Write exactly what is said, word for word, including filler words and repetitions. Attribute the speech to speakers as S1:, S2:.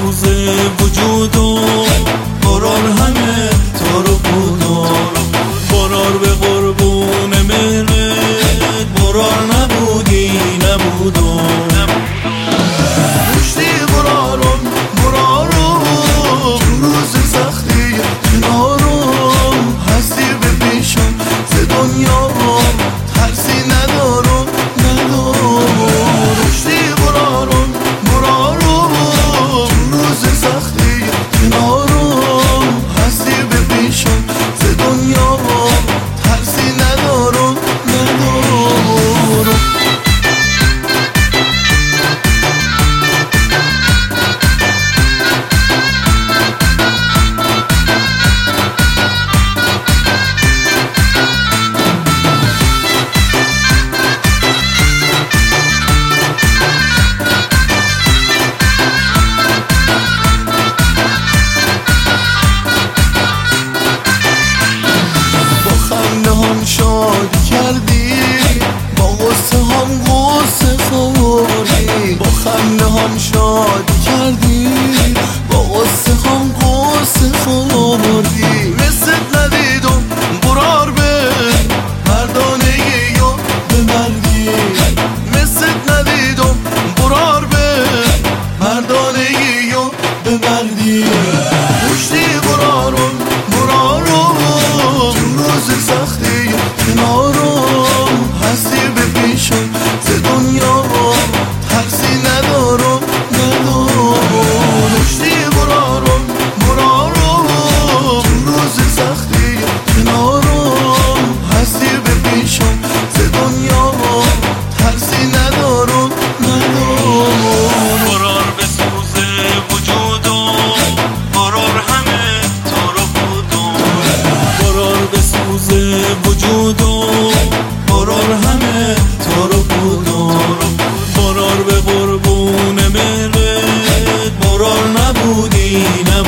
S1: بسوزه وجودم، قرار همه تو رو بودم، قرار به قربون مهرت، قرار نبودی نبودم. پشتی قرارم قرارم تو روز سختی کنارم، هستی به پیشم ز دنیا ترسی ندارم ندارم. پشتی قرارم قرارم تو روز سختی کنارم، هستی به پیشم ز دنیا ترسی ندارم ندارم. شادی کردی با غصه هم غصه خوردی، با خنده هم شادی کردی با غصه هم غصه خوردی. مثل ندیدم قرار به مردانگی یا به مردی، مثل ندیدم قرار به مردانگی یا به مردی. پشتی قرارم قرارم تو روز سختی کنارم، هستی به پیشم ز دنیا ترسی ندارم ندارم. پشتی قرارم قرارم تو روز سختی کنارم، هستی به پیشم ز دنیا ترسی ندارم ندارم. قرار بسوزه وجودم، قرار همه تو رو بودم، قرار بسوزه وجودم، قرار همه تو رو بودم، قرار به قربون مهرت، قرار نبودی نبودم.